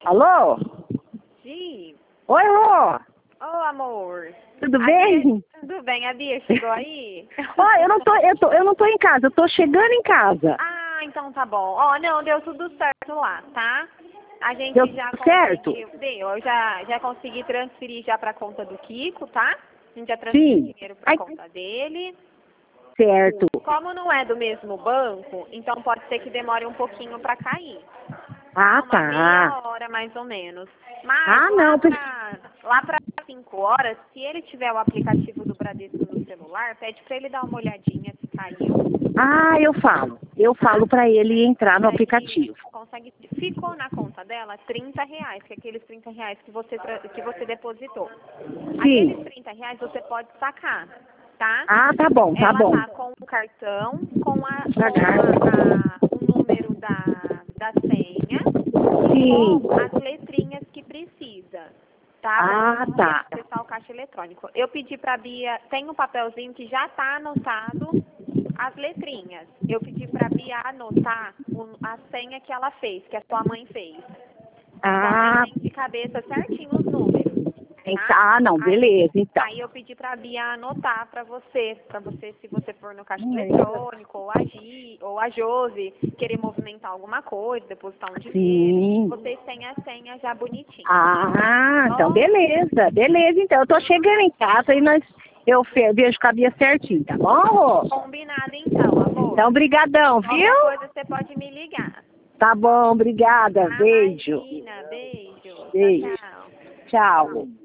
Alô? Sim. Oi, Rô. Ô, amor. Tudo bem? Tudo bem. A Bia chegou aí? Ó, eu não tô em casa, eu tô chegando em casa. Ah, então tá bom. Ó, não, deu tudo certo lá, tá? A gente Deu já certo? conseguiu. Eu já consegui transferir já pra conta do Kiko, tá? A gente já transferiu Sim. dinheiro pra Ai, conta dele. certo. Como não é do mesmo banco, então pode ser que demore um pouquinho pra cair. Ah, Uma tá. meia hora mais ou menos. Mas Ah, não. lá para 5 horas, se ele tiver o aplicativo do Bradesco no celular, pede para ele dar uma olhadinha se caiu. Ah, eu falo. Eu falo pra ele entrar no Consegue, aplicativo. consegue. Ficou na conta dela R$ 30, que é aqueles R$ 30 que você depositou. Aqueles Sim. R$ 30 você pode sacar, tá? Ah, tá bom, tá Ela bom. tá com o cartão, Pagar. o número da senha e Sim. com as letrinhas que precisa, tá? Para Ah, conseguir tá. acessar o caixa eletrônico. Eu pedi para Bia, tem um papelzinho que já tá anotado as letrinhas. Eu pedi para Bia anotar a senha que ela fez, que a sua mãe fez. Sua mãe Ah, tem de cabeça certinho os números. Tá? ah, não, beleza, então. Aí eu pedi pra Bia anotar pra você, se você for no caixa eletrônico, ou a Josi, querer movimentar alguma coisa, depositar um dinheiro, Sim. vocês têm a senha já bonitinha. Ah, então Ó, beleza, beleza, então. Eu tô chegando em casa e eu vejo com a Bia certinho, tá bom, Rô? combinado então, amor. Então, brigadão, viu? Qualquer coisa você pode me ligar. Tá bom, obrigada, Tá? beijo. Imagina, beijo. Tchau, Beijo. tchau. Tchau.